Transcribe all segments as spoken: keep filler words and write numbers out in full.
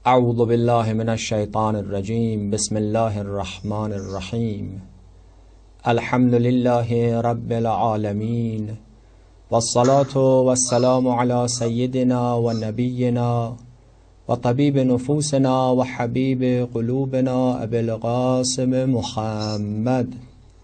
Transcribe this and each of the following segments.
أعوذ بالله من الشيطان الرجيم بسم الله الرحمن الرحيم الحمد لله رب العالمين والصلاة والسلام على سيدنا ونبينا وطبيب نفوسنا وحبيب قلوبنا أبي القاسم محمد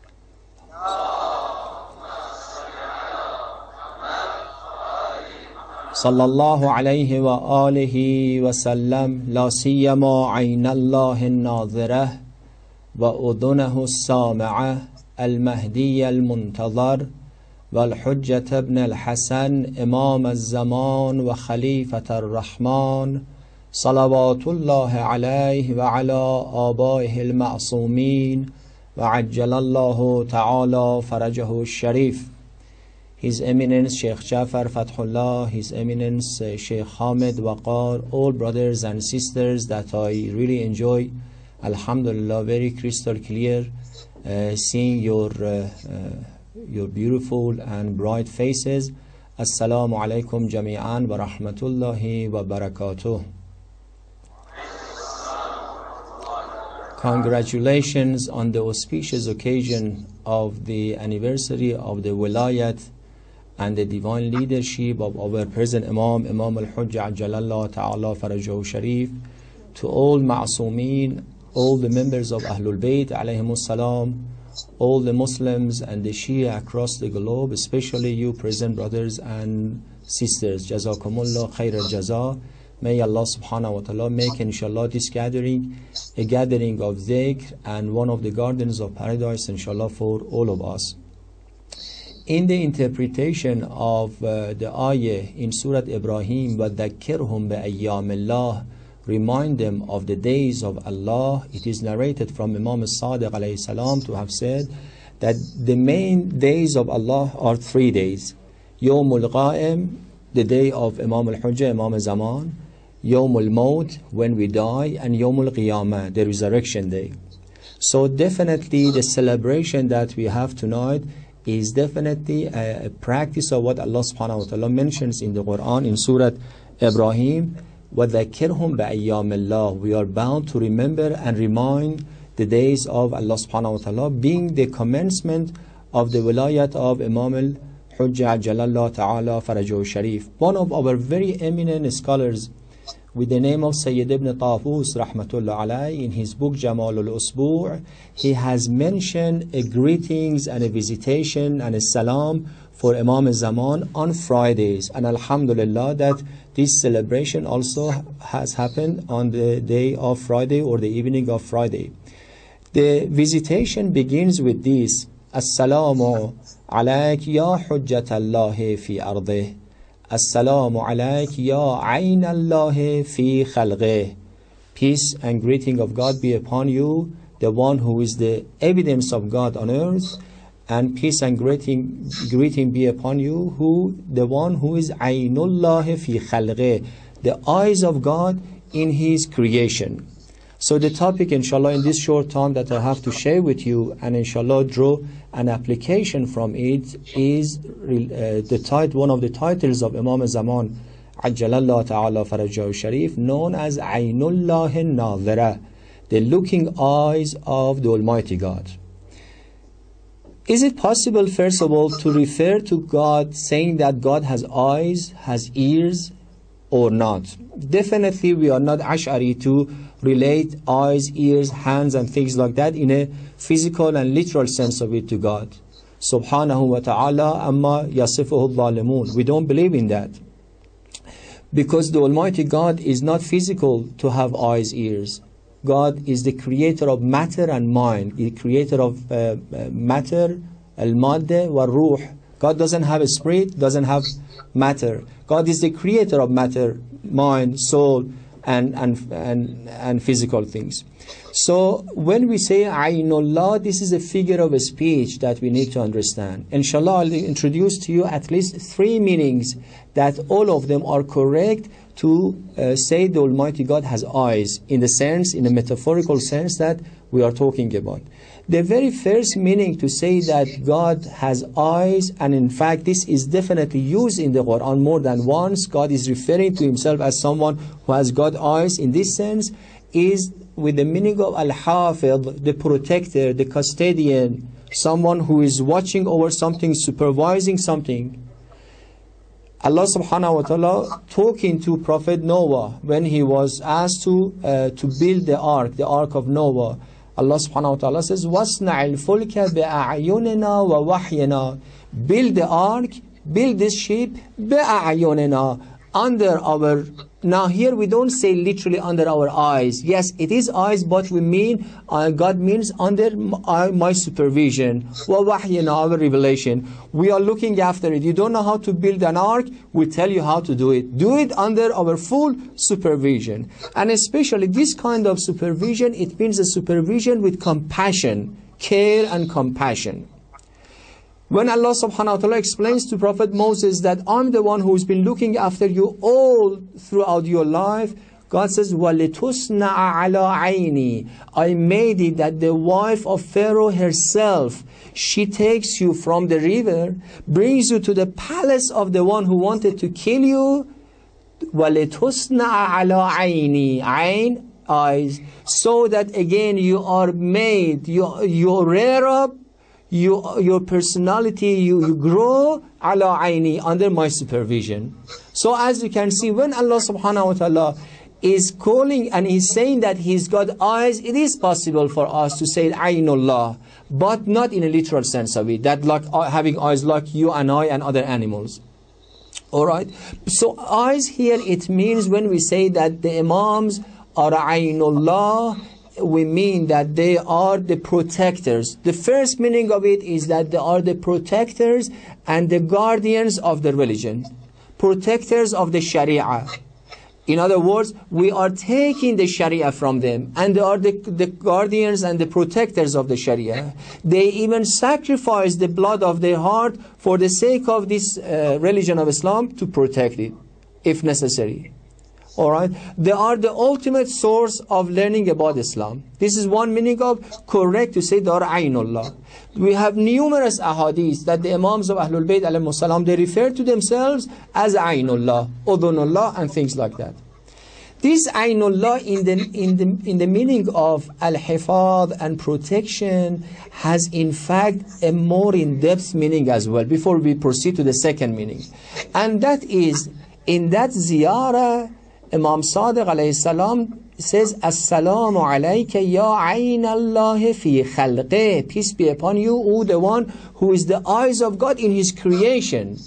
صلى الله عليه وآله وسلم لا سيما عين الله الناظرة وأذنه السامعة المهدي المنتظر والحجة ابن الحسن إمام الزمان وخليفة الرحمن صلوات الله عليه وعلى آبائه المعصومين وعجل الله تعالى فرجه الشريف. His Eminence Sheikh Jafar Fathullah, His Eminence uh, Sheikh Hamid Waqar, all brothers and sisters that I really enjoy, Alhamdulillah, very crystal clear, uh, seeing your uh, uh, your beautiful and bright faces. Assalamu alaikum jami'an wa rahmatullahi wa barakatuh. Congratulations on the auspicious occasion of the anniversary of the Wilayat and the divine leadership of our present Imam, Imam al-Hujjah Jalallah Ta'ala Farajahu Sharif, to all Ma'asumeen, all the members of Ahlul Bayt alayhimus salam, all the Muslims and the Shia across the globe, especially you present brothers and sisters. Jazakumullah khair al-jaza. May Allah subhanahu wa ta'ala make inshallah this gathering a gathering of dhikr and one of the gardens of paradise inshallah for all of us. In the interpretation of uh, the ayah in Surah Ibrahim, وَذَكِّرْهُمْ بِأَيَّامِ اللَّهِ, remind them of the days of Allah, it is narrated from Imam al-Sadiq alayhi salam to have said that the main days of Allah are three days. Yawmul Qa'im, the day of Imam al-Hujjah, Imam al-Zaman, Yawmul Maut, when we die, and Yawmul Qiyamah, the resurrection day. So definitely the celebration that we have tonight is definitely a, a practice of what Allah subhanahu wa ta'ala mentions in the Quran in Surah Ibrahim. وَذَكِّرْهُمْ بَأَيَّامِ اللَّهِ. We are bound to remember and remind the days of Allah subhanahu wa ta'ala, being the commencement of the wilayat of Imam al-Hujjah Jalallah Ta'ala Farajahu Sharif. One of our very eminent scholars with the name of Sayyid ibn Tafus rahmatullah alayhi, in his book Jamal al-Usbu', he has mentioned a greetings and a visitation and a salam for Imam al-Zaman on Fridays, and alhamdulillah that this celebration also has happened on the day of Friday or the evening of Friday. The visitation begins with this: Assalamu alayk ya hujjatallahi fi ardih, Assalamu alayk ya aynallahi fi khalqih. Peace and greeting of God be upon you, the one who is the evidence of God on earth, and peace and greeting greeting be upon you, who the one who is aynullahi fi khalqih, the eyes of God in His creation. So the topic inshallah in this short time that I have to share with you, and inshallah draw an application from it, is uh, the title, one of the titles of Imam al-Zaman Ajjalallah Ta'ala Farajahu Sharif, known as Aynullah al-Nadhira, the looking eyes of the Almighty God. Is it possible, first of all, to refer to God saying that God has eyes, has ears, or not? Definitely we are not Ash'ari to relate eyes, ears, hands and things like that in a physical and literal sense of it to God. Subhanahu wa ta'ala amma yasifuhu al-zalimun. We don't believe in that, because the Almighty God is not physical to have eyes, ears. God is the creator of matter and mind, the creator of uh, matter, al-madde wa ruh. God doesn't have a spirit, doesn't have matter. God is the creator of matter, mind, soul, and and and, and physical things. So when we say Aynullah, this is a figure of speech that we need to understand. Inshallah, I'll introduce to you at least three meanings that all of them are correct to uh, say the Almighty God has eyes, in the sense, in a metaphorical sense, that we are talking about. The very first meaning to say that God has eyes, and in fact this is definitely used in the Quran more than once, God is referring to himself as someone who has got eyes in this sense, is with the meaning of Al-Hafidh, the protector, the custodian, someone who is watching over something, supervising something. Allah subhanahu wa ta'ala talking to Prophet Noah when he was asked to uh, to build the ark, the ark of Noah. Allah subhanahu wa ta'ala says, وَاصْنَعِ الْفُلْكَ بِأَعْيُنِنَا وَوَحْيِنَا. Build the ark, build this ship, بِأَعْيُنِنَا, under our... Now here we don't say literally under our eyes. Yes, it is eyes, but we mean, uh, God means under my, my supervision. وَوَحْيِنَا, our revelation. We are looking after it. You don't know how to build an ark, we tell you how to do it. Do it under our full supervision. And especially this kind of supervision, it means a supervision with compassion, care and compassion. When Allah subhanahu wa ta'ala explains to Prophet Moses that I'm the one who's been looking after you all throughout your life, God says, وَلِتُصْنَعَ عَلَىٰ عَيْنِي. I made it that the wife of Pharaoh herself, she takes you from the river, brings you to the palace of the one who wanted to kill you. وَلِتُصْنَعَ عَلَىٰ عَيْنِي. Ayn, eyes. So that again you are made, you, you rear up, You, your personality, you, you grow ala aini, under my supervision. So as you can see, when Allah subhanahu wa ta'ala is calling and he's saying that he's got eyes, it is possible for us to say aynullah, but not in a literal sense of it, that like uh, having eyes like you and I and other animals. Alright, so eyes here, it means when we say that the imams are aynullah, we mean that they are the protectors. The first meaning of it is that they are the protectors and the guardians of the religion, protectors of the Sharia. In other words, we are taking the Sharia from them, and they are the, the guardians and the protectors of the Sharia. They even sacrifice the blood of their heart for the sake of this uh, religion of Islam, to protect it, if necessary. Alright, they are the ultimate source of learning about Islam. This is one meaning of correct to say they are aynullah. We have numerous ahadith that the imams of Ahlul Bayt alayhimus salam, they refer to themselves as aynullah, udhunullah, and things like that. This aynullah in the, in the, in the meaning of al-hifadh and protection has in fact a more in-depth meaning as well, before we proceed to the second meaning. And that is, in that ziyarah, Imam Sadiq alayhi salam says, Assalamu alayka ya ayn Allah fi khalqeh. Peace be upon you, O the one who is the eyes of God in his creation.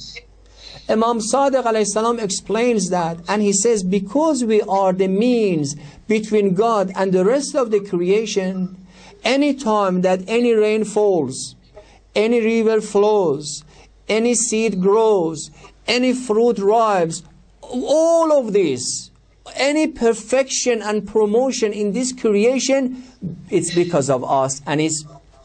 Imam Sadiq alayhi salam explains that, and he says, because we are the means between God and the rest of the creation, any time that any rain falls, any river flows, any seed grows, any fruit ripens, all of this, any perfection and promotion in this creation, it's because of us, and it's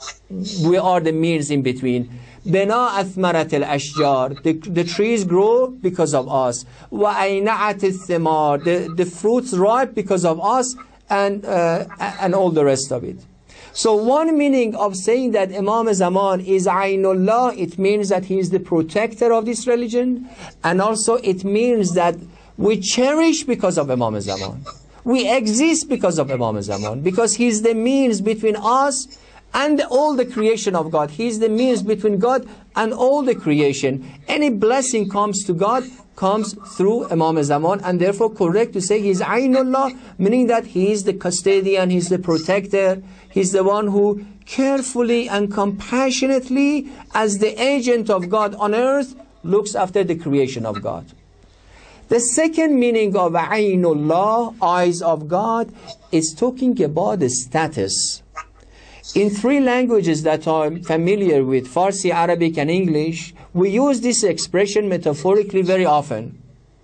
we are the means in between. Bina athmarat al-ashjar, the, the trees grow because of us. Wa ayna'at al-thimar, the, the fruits ripe because of us, and uh, and all the rest of it. So one meaning of saying that Imam Zaman is aynullah, it means that he is the protector of this religion, and also it means that we cherish because of Imam Zaman. We exist because of Imam Zaman, because he is the means between us and all the creation of God. He is the means between God and all the creation. Any blessing comes to God, comes through Imam Zaman, and therefore correct to say he is Aynullah, meaning that he is the custodian, he is the protector, he is the one who carefully and compassionately, as the agent of God on earth, looks after the creation of God. The second meaning of Aynullah, eyes of God, is talking about the status. In three languages that I'm familiar with, Farsi, Arabic, and English, we use this expression metaphorically very often.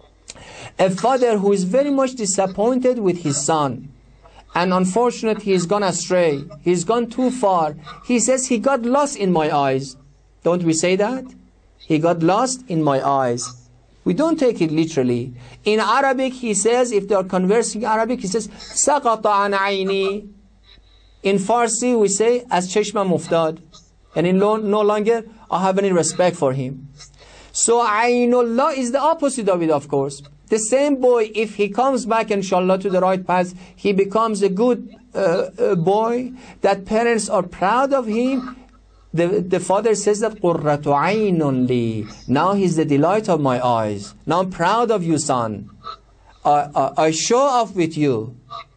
A father who is very much disappointed with his son, and unfortunately he's gone astray, he's gone too far. He says, he got lost in my eyes. Don't we say that? He got lost in my eyes. We don't take it literally. In Arabic, he says, if they are conversing Arabic, he says, سَقَطَ عَنْ عَيْنِي. In Farsi we say as cheshmam uftad, and in no, no longer I have any respect for him. So Ainullah is the opposite of it, of course. The same boy, if he comes back inshallah to the right path, he becomes a good uh, uh, boy that parents are proud of him. The, the father says that قُرَّةُ عَيْنٌ لِي, now he's the delight of my eyes. Now I'm proud of you, son. I, I, I show off with you.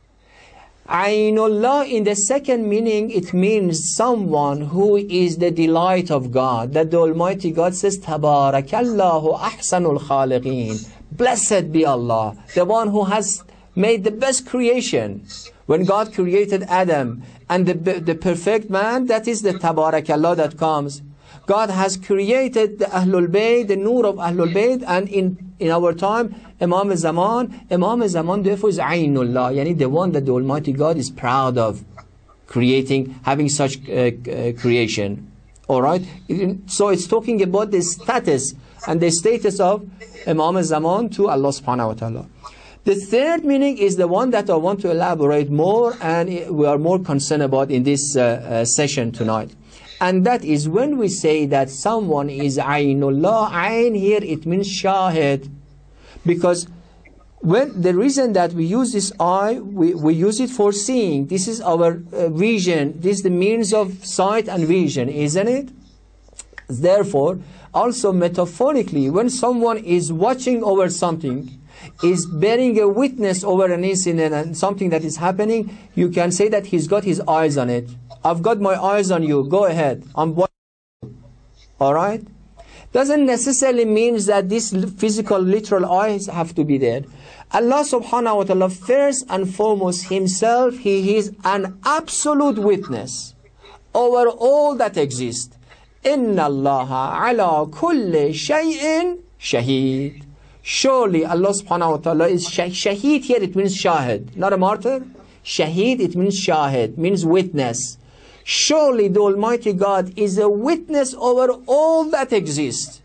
Ainullah, in the second meaning, it means someone who is the delight of God. That the Almighty God says, Tabarakallahu ahsanul khaliqeen. Blessed be Allah, the one who has made the best creation. When God created Adam and the, the perfect man, that is the Tabarakallah that comes. God has created the Ahlul Bayt, the Nur of Ahlul Bayt, and in, in our time, Imam Zaman. Imam Zaman therefore is Ainullah, yani the one that the Almighty God is proud of creating, having such uh, uh, creation. Alright? So it's talking about the status and the status of Imam Zaman to Allah subhanahu wa ta'ala. The third meaning is the one that I want to elaborate more, and we are more concerned about in this uh, uh, session tonight. And that is when we say that someone is Ainullah. Ain here, it means Shahid. Because when the reason that we use this eye, we, we use it for seeing. This is our uh, vision. This is the means of sight and vision, isn't it? Therefore, also metaphorically, when someone is watching over something, is bearing a witness over an incident and something that is happening, you can say that he's got his eyes on it. I've got my eyes on you. Go ahead. I'm watching you. Alright? Doesn't necessarily mean that these physical, literal eyes have to be there. Allah subhanahu wa ta'ala, first and foremost, himself, he is an absolute witness over all that exists. Inna Allaha ala kulli shay'in shaheed. Surely Allah subhanahu wa ta'ala is shaheed. Here it means shahid, not a martyr. Shaheed, it means shahid, means witness. Surely the Almighty God is a witness over all that exists.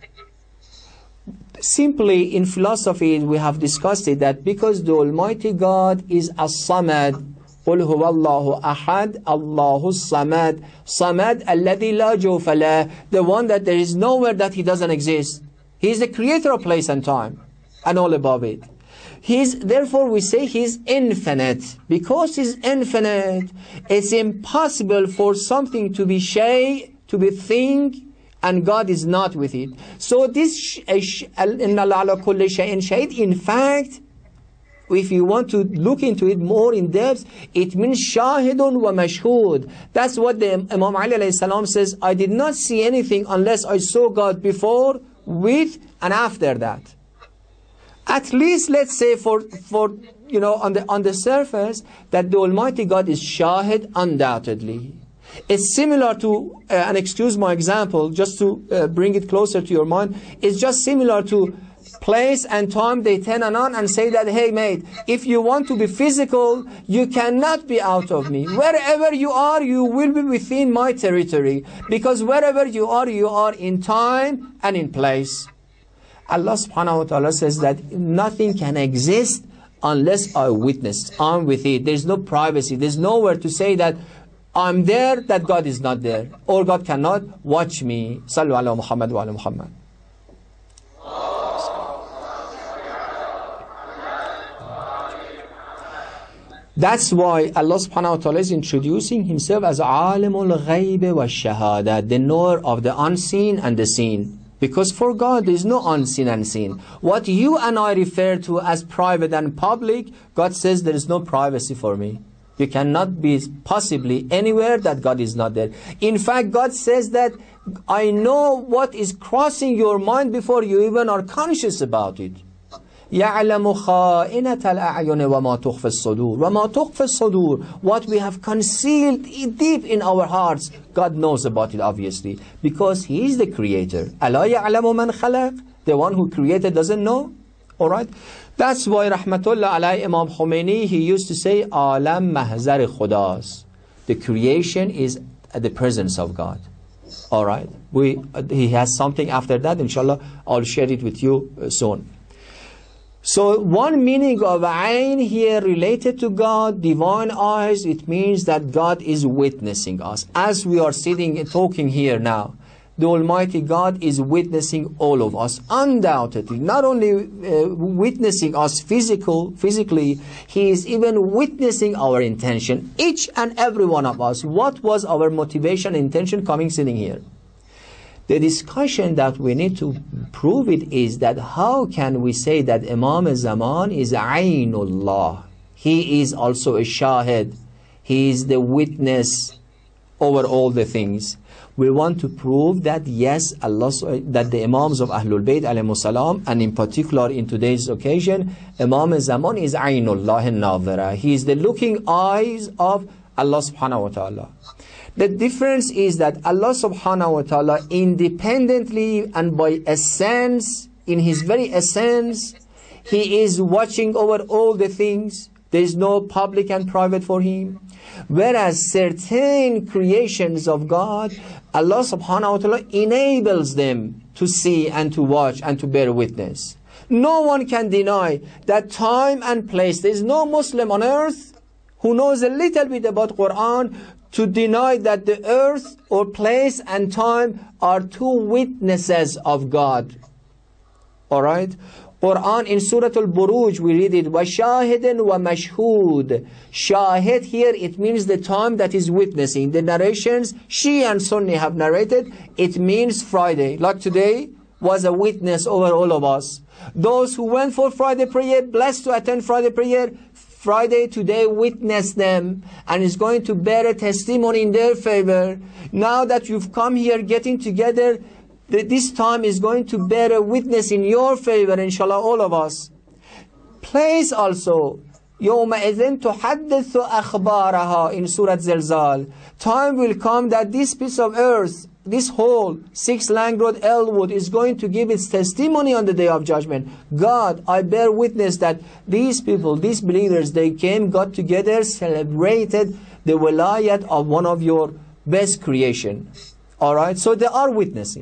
Simply in philosophy we have discussed it, that because the Almighty God is as-samad, قُلْ هُوَ اللَّهُ أَحَدْ اللَّهُ الصَّمَدْ صَمَدْ الَّذِي لَا جَوْفَ لَهُ, the one that there is nowhere that he doesn't exist. He is the creator of place and time and all above it. He's, therefore we say he's infinite. Because he's infinite, it's impossible for something to be shay, to be thing, and God is not with it. So this, in fact, if you want to look into it more in depth, it means shahidun wa mashhud. That's what the Imam Ali alayhi salam says, I did not see anything unless I saw God before, with, and after that. At least let's say for, for you know, on the, on the surface, that the Almighty God is shahid undoubtedly. It's similar to, uh, and excuse my example, just to uh, bring it closer to your mind, it's just similar to place and time, they turn on and say that, hey mate, if you want to be physical, you cannot be out of me. Wherever you are, you will be within my territory. Because wherever you are, you are in time and in place. Allah subhanahu wa ta'ala says that nothing can exist unless I witness. I'm with it. There's no privacy. There's nowhere to say that I'm there, that God is not there. Or God cannot watch me. Sallu ala Muhammad wa ala Muhammad. That's why Allah subhanahu wa ta'ala is introducing himself as Alimul Ghayb wa Shahada, the knower of the unseen and the seen. Because for God there is no unseen and seen. What you and I refer to as private and public, God says there is no privacy for me. You cannot be possibly anywhere that God is not there. In fact, God says that I know what is crossing your mind before you even are conscious about it. يَعْلَمُ خَائِنَةَ الْأَعْيُنِ وَمَا تُخْفِ الصُّدُورِ وَمَا تُخْفِ الصُّدُورِ. What we have concealed deep in our hearts, God knows about it obviously. Because He is the creator. أَلَا يَعْلَمُ مَنْ خَلَقَ. The one who created doesn't know. Alright? That's why Rahmatullah alayhi Imam Khomeini, he used to say, Alam mahzar khudas. The creation is at the presence of God. Alright? We, he has something after that, inshallah, I'll share it with you soon. So one meaning of Ayn here related to God, divine eyes, it means that God is witnessing us. As we are sitting and talking here now, the Almighty God is witnessing all of us, undoubtedly. Not only uh, witnessing us physical, physically, He is even witnessing our intention. Each and every one of us, what was our motivation, intention coming sitting here? The discussion that we need to prove it is that how can we say that Imam Zaman is Aynullah? He is also a Shahid. He is the witness over all the things. We want to prove that yes, Allah, that the Imams of Ahlul Bayt alayhimus salam, and in particular in today's occasion, Imam Zaman is Aynullah al-Nadhira. He is the looking eyes of Allah subhanahu wa ta'ala. The difference is that Allah subhanahu wa ta'ala independently and by essence, in His very essence, He is watching over all the things. There is no public and private for Him. Whereas certain creations of God, Allah subhanahu wa ta'ala enables them to see and to watch and to bear witness. No one can deny that time and place. There is no Muslim on earth who knows a little bit about Quran to deny that the earth or place and time are two witnesses of God. Alright? Quran in Surah Al-Buruj, we read it, وَشَاهِدٍ وَمَشْهُودٍ. Shahid here, it means the time that is witnessing. The narrations, Shia and Sunni have narrated, it means Friday. Like today was a witness over all of us. Those who went for Friday prayer, blessed to attend Friday prayer, Friday today witness them and is going to bear a testimony in their favor. Now that you've come here getting together, this time is going to bear a witness in your favor, inshallah, all of us. Place also, يَوْمَئِذٍ تُحَدِّثُ أَخْبَارَهَا in Surah Zilzal. Time will come that this piece of earth, this whole six Lang Road Elwood is going to give its testimony on the Day of Judgment. God, I bear witness that these people, these believers, they came, got together, celebrated the wilayat of one of your best creation. Alright, so they are witnessing.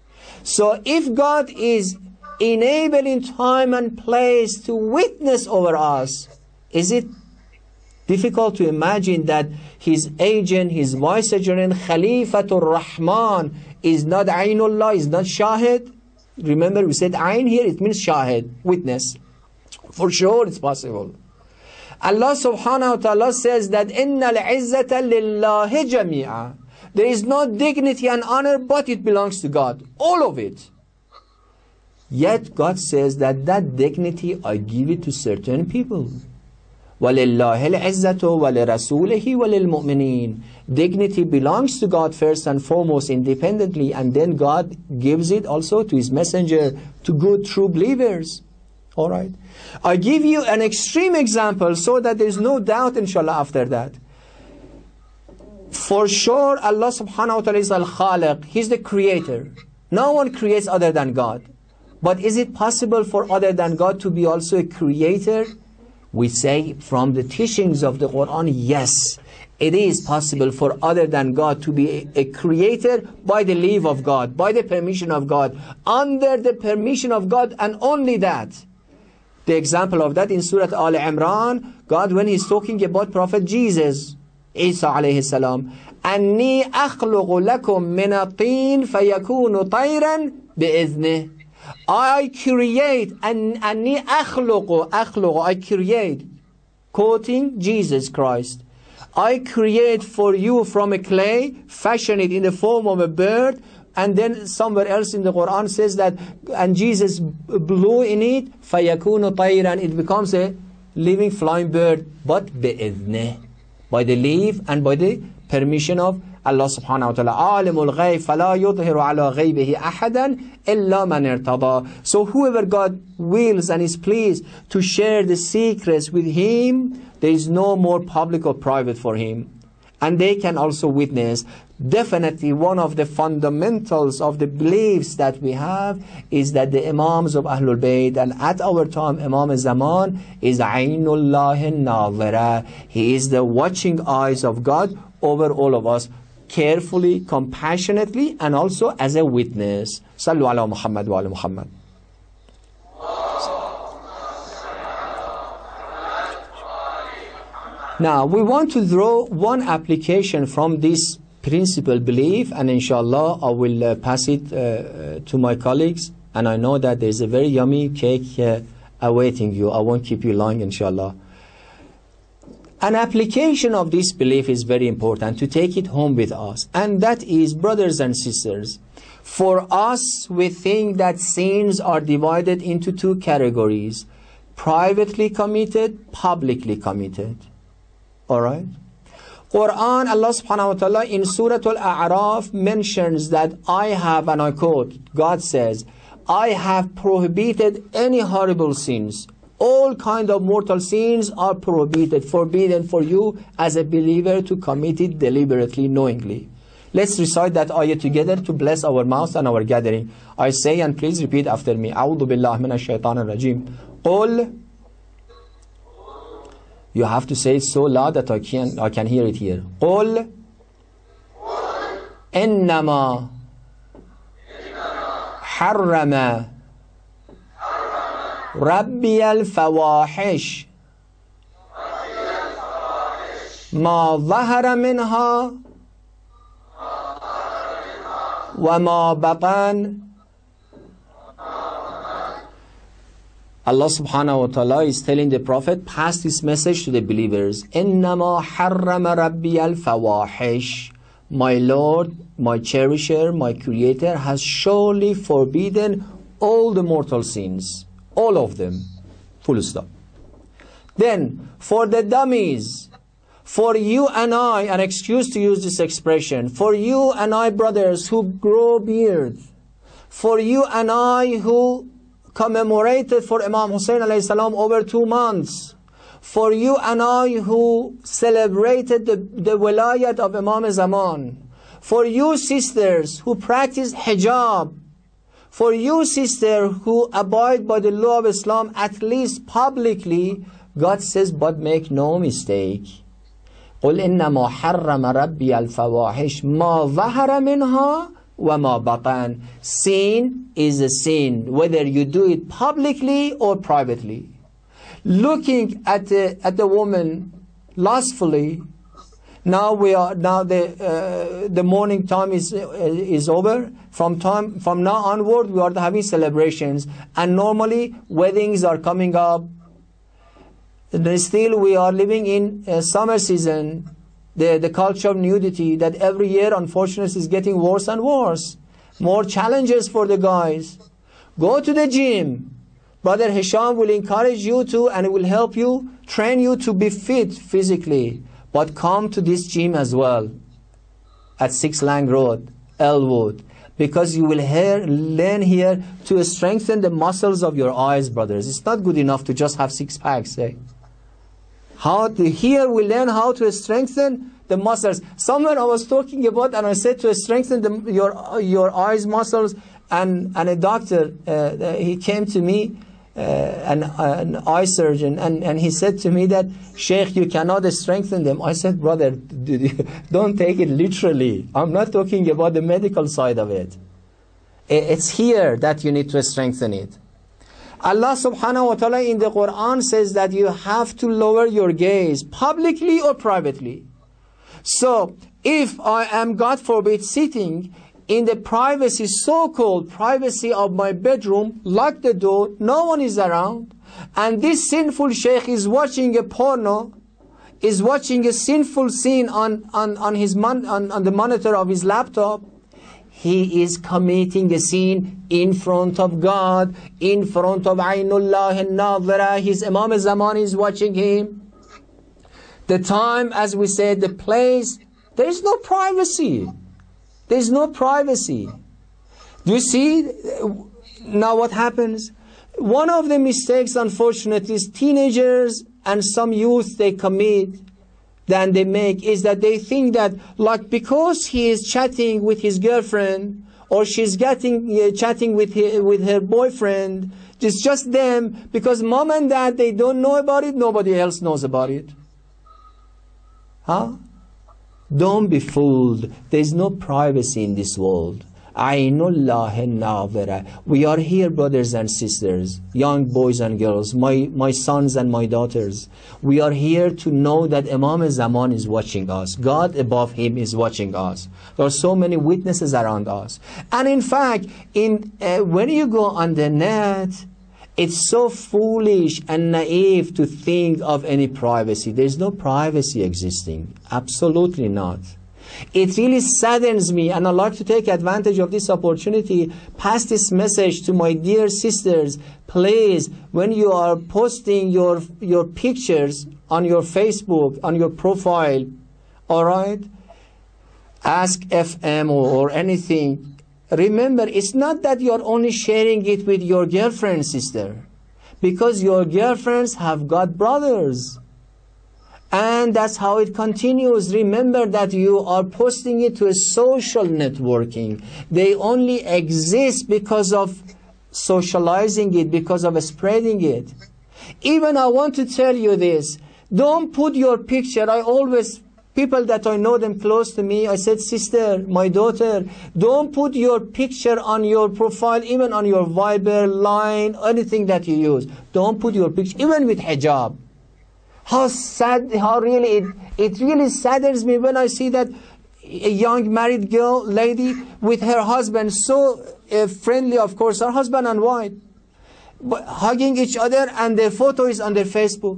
So if God is enabling time and place to witness over us, is it difficult to imagine that His agent, His vicegerent, Khalifatul Rahman is not Aynullah, is not Shahid? Remember we said Ayn here, it means Shahid, witness. For sure it's possible. Allah subhanahu wa ta'ala says that إِنَّ الْعِزَّةَ لِلَّهِ جَمِيعًا. There is no dignity and honor, but it belongs to God. All of it. Yet God says that that dignity, I give it to certain people. وَلِلَّهِ الْعِزَّةُ وَلِرَسُولِهِ وَلِلْمُؤْمِنِينَ. Dignity belongs to God first and foremost, independently, and then God gives it also to His messenger, to good true believers. Alright. I give you an extreme example so that there is no doubt, inshallah, after that. For sure, Allah subhanahu wa ta'ala is al-Khaliq. He's the creator. No one creates other than God. But is it possible for other than God to be also a creator? We say from the teachings of the Quran, yes. It is possible for other than God to be a, a creator by the leave of God, by the permission of God, under the permission of God, and only that. The example of that in Surah Al Imran, God, when He's talking about Prophet Jesus, Isa alayhi salam, أَنِّي أَخْلُقُ لَكُم مِّنَ الطِّينِ فَيَكُونُ طَيْرًا بِإِذْنِهِ. I create, and أَنِّي أَخْلُقُ أَخْلُقُ I create, quoting Jesus Christ. I create for you from a clay, fashion it in the form of a bird, and then somewhere else in the Quran says that, and Jesus blew in it, فَيَكُونُ طَيْرًا, it becomes a living flying bird, but بِإِذْنِهِ, by the leave and by the permission of Allah subhanahu wa ta'ala. عَالِمُ الْغَيْبِ فَلَا يُظْهِرُ عَلَى غَيْبِهِ أَحَدًا إِلَّا مَنْ ارْتَضَى. So whoever God wills and is pleased to share the secrets with Him, there is no more public or private for Him. And they can also witness. Definitely one of the fundamentals of the beliefs that we have is that the Imams of Ahlul Bayt, and at our time Imam Zaman is Aynullah al-Nadhira. He is the watching eyes of God over all of us, carefully, compassionately, and also as a witness. Sallu ala Muhammad wa ala Muhammad. Now, we want to draw one application from this principle belief, and inshallah I will uh, pass it uh, to my colleagues, and I know that there's a very yummy cake uh, awaiting you. I won't keep you long, inshallah. An application of this belief is very important to take it home with us, and that is, brothers and sisters, for us we think that sins are divided into two categories: privately committed, publicly committed. Alright? Quran, Allah subhanahu wa ta'ala in Surah Al-A'raf mentions that I have, and I quote, God says, I have prohibited any horrible sins. All kind of mortal sins are prohibited, forbidden for you as a believer to commit it deliberately, knowingly. Let's recite that ayah together to bless our mouth and our gathering. I say, and please repeat after me. A'udhu billahi minash shaitanir rajim. Qul. You have to say it so loud that I can I can hear it here. Qul. Innama. Harrama. ربي الفواحش ما ظهر منها وما بطن. Allah subhanahu wa ta'ala is telling the Prophet, pass this message to the believers. إِنَّمَا حَرَّمَ رَبِّيَ الْفَوَاحِشِ. My Lord, my cherisher, my creator has surely forbidden all the mortal sins. All of them. Full stop. Then, for the dummies, for you and I, an excuse to use this expression, for you and I, brothers, who grow beard, for you and I who commemorated for Imam Hussein alayhi salam over two months, for you and I who celebrated the, the wilayat of Imam Zaman, for you sisters who practice hijab, for you sister who abide by the law of Islam at least publicly, God says, but make no mistake. قُلْ إِنَّمَا حَرَّمَ رَبِّيَ الْفَوَاحِشِ مَا ظَهَرَ مِنْهَا وَمَا بَطَنَ. Sin is a sin, whether you do it publicly or privately. Looking at the, at the woman lustfully. Now we are now the uh, the morning time is uh, is over. From time from now onward, we are having celebrations, and normally weddings are coming up. And still, we are living in uh, summer season. The the culture of nudity that every year, unfortunately, is getting worse and worse. More challenges for the guys. Go to the gym. Brother Hisham will encourage you to, and will help you, train you to be fit physically. But come to this gym as well, at Six Lang Road, Elwood, because you will hear, learn here to strengthen the muscles of your eyes, brothers. It's not good enough to just have six packs. Eh? How to, here we learn how to strengthen the muscles. Somewhere I was talking about, and I said to strengthen the, your your eyes muscles, and and a doctor uh, he came to me. Uh, an, an eye surgeon, and, and he said to me that, Sheikh, you cannot strengthen them. I said, brother, don't take it literally. I'm not talking about the medical side of it. It's here that you need to strengthen it. Allah subhanahu wa ta'ala in the Quran says that you have to lower your gaze, publicly or privately. So, if I am, God forbid, sitting in the privacy, so-called privacy of my bedroom, lock the door, no one is around, and this sinful sheikh is watching a porno, is watching a sinful scene on, on, on, his mon on, on the monitor of his laptop, he is committing a sin in front of God, in front of Aynullah al-Nadhira. His Imam Zaman is watching him. The time, as we said, the place, there is no privacy. There is no privacy. Do you see now what happens? One of the mistakes, unfortunately, is teenagers and some youth they commit, then they make, is that they think that, like, because he is chatting with his girlfriend, or she's getting uh, chatting with her, with her boyfriend, it's just them, because mom and dad, they don't know about it, nobody else knows about it. Huh? Don't be fooled. There is no privacy in this world. Aynullah Nadhira. We are here, brothers and sisters, young boys and girls, my, my sons and my daughters. We are here to know that Imam Zaman is watching us. God above him is watching us. There are so many witnesses around us. And in fact, in uh, when you go on the net, it's so foolish and naive to think of any privacy. There's no privacy existing. Absolutely not. It really saddens me, and I'd like to take advantage of this opportunity, pass this message to my dear sisters. Please, when you are posting your, your pictures on your Facebook, on your profile, all right, Ask F M or, or anything, remember, it's not that you're only sharing it with your girlfriend, sister, because your girlfriends have got brothers. And that's how it continues. Remember that you are posting it to a social networking. They only exist because of socializing it, because of spreading it. Even I want to tell you this. Don't put your picture. I always, people that I know them close to me, I said, sister, my daughter, don't put your picture on your profile, even on your Viber, Line, anything that you use. Don't put your picture, even with hijab. How sad, how really, it, it really saddens me when I see that a young married girl, lady, with her husband, so uh, friendly, of course, her husband and wife, but hugging each other, and their photo is on their Facebook.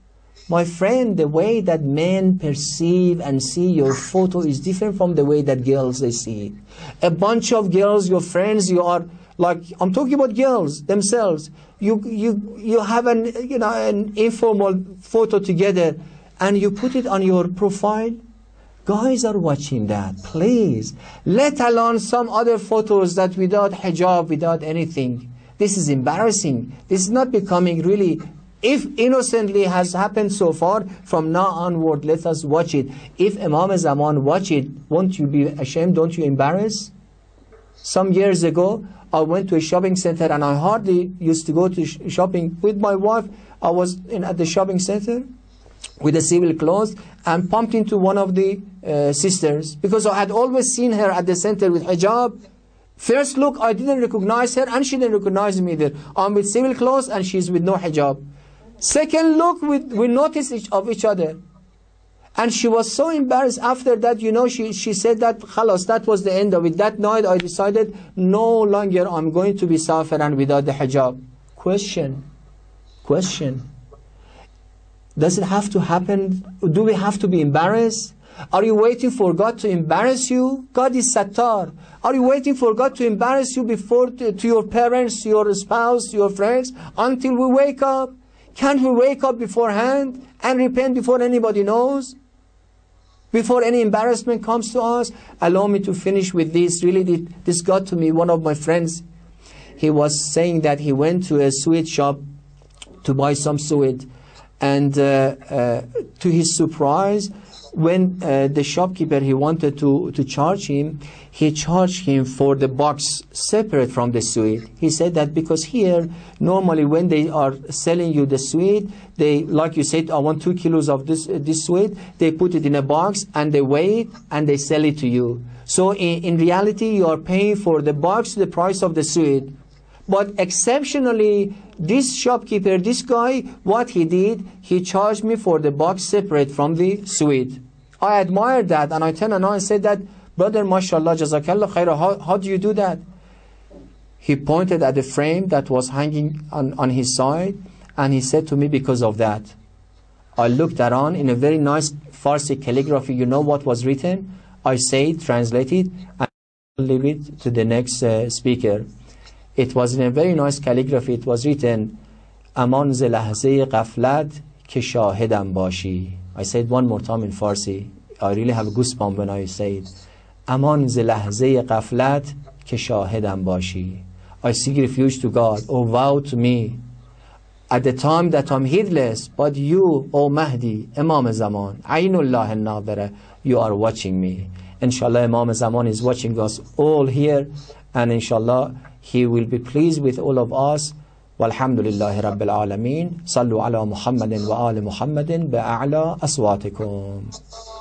My friend, the way that men perceive and see your photo is different from the way that girls, they see it. A bunch of girls, your friends, you are, like, I'm talking about girls themselves. You, you, you have an, you know, an informal photo together and you put it on your profile. Guys are watching that, please. Let alone some other photos that without hijab, without anything. This is embarrassing. This is not becoming really, if innocently has happened so far, from now onward, let us watch it. If Imam Zaman watch it, won't you be ashamed? Don't you embarrass? Some years ago, I went to a shopping center, and I hardly used to go to sh shopping with my wife. I was in, at the shopping center with the civil clothes and bumped into one of the uh, sisters, because I had always seen her at the center with hijab. First look, I didn't recognize her, and she didn't recognize me either. I'm with civil clothes and she's with no hijab. Second look, we, we noticed each of each other. And she was so embarrassed after that, you know, she, she said that, khalas, that was the end of it. That night I decided, no longer I'm going to be safiran without the hijab. Question, question. Does it have to happen? Do we have to be embarrassed? Are you waiting for God to embarrass you? God is Sattar. Are you waiting for God to embarrass you before to, to your parents, to your spouse, to your friends, until we wake up? Can't we wake up beforehand and repent before anybody knows? Before any embarrassment comes to us? Allow me to finish with this. Really, this got to me. One of my friends, he was saying that he went to a sweet shop to buy some sweet. And uh, uh, to his surprise, when uh, the shopkeeper, he wanted to, to charge him, he charged him for the box separate from the sweet. He said that because here, normally when they are selling you the sweet, they, like you said, I want two kilos of this, uh, this sweet, they put it in a box and they weigh it and they sell it to you. So in, in reality, you are paying for the box, the price of the sweet. But exceptionally, this shopkeeper, this guy, what he did, he charged me for the box separate from the sweet. I admired that, and I turned around and said that, brother, mashallah, jazakallah khairah, how, how do you do that? He pointed at the frame that was hanging on, on his side, and he said to me, because of that. I looked around in a very nice Farsi calligraphy. You know what was written? I say it, translate it, and leave it to the next uh, speaker. It was in a very nice calligraphy. It was written, Aman ze lahze ghaflat ke shahedam bashi. I said one more time in Farsi. I really have a goosebump when I say it. Aman ze lahze ghaflat ke shahedam bashi. I seek refuge to God. Oh, vow to me at the time that I'm heedless, but you, O Mahdi, Imam Zaman, Aynullah al-Nadhira, you are watching me. Inshallah, Imam Zaman is watching us all here, and inshallah, he will be pleased with all of us. Walhamdulillahi Rabbil Alameen. Sallu ala Muhammadin wa ali Muhammadin bi'a'la aswatikum.